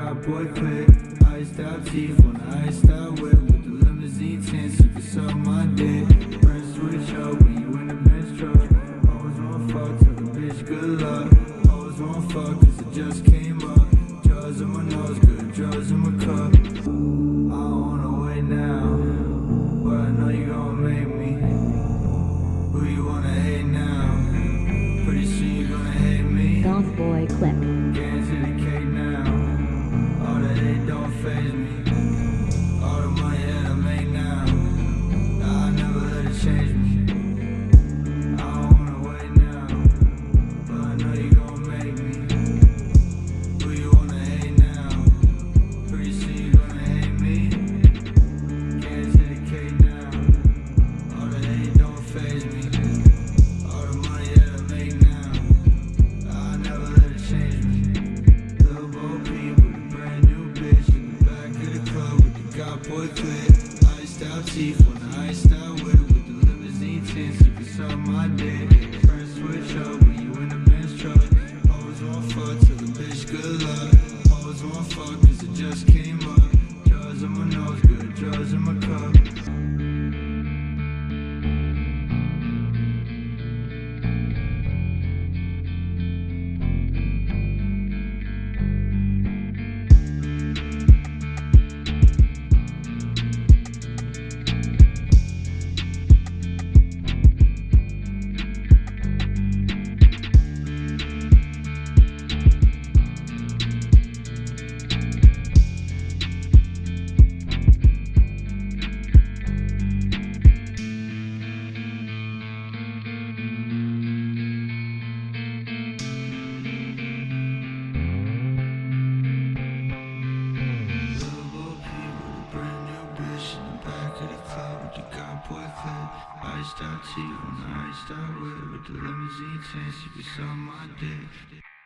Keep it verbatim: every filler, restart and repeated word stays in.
got boy quick. Iced out teeth on the iced out whip with the limousine tints. You can suck my dick. Friends switch up when you in the Benz truck. Always wanna fuck, tell the bitch good luck. Always wanna fuck cause it just came up. Drugs in my nose, good drugs in my cup. I don't wanna wait now, but I know you gon' make me. Who you wanna hate now? Pretty soon you gonna hate me. Goth Boy Clip. Get into the cake now. All that hate don't faze me. All the money that I make now, I never let it change me. I don't wanna wait now, but I know you gon' make me. Who you wanna hate now? Pretty soon you gonna hate me. Get into the cake now. All that hate don't faze me. All the money that I make now, I never let it change me. Lil' Bo Peep with a brand new bitch in the back of the club with the got boy clip. Iced out teeth on the iced out whip with the limousine tints. You can suck my dick. Friends switch up when you in the Benz truck. Always wanna fuck, tell the bitch good luck. Always wanna fuck cause it just came up. Drugs in my nose, good drugs in my cup. Iced out teeth on the iced out whip with the limousine tints. You can suck my dick.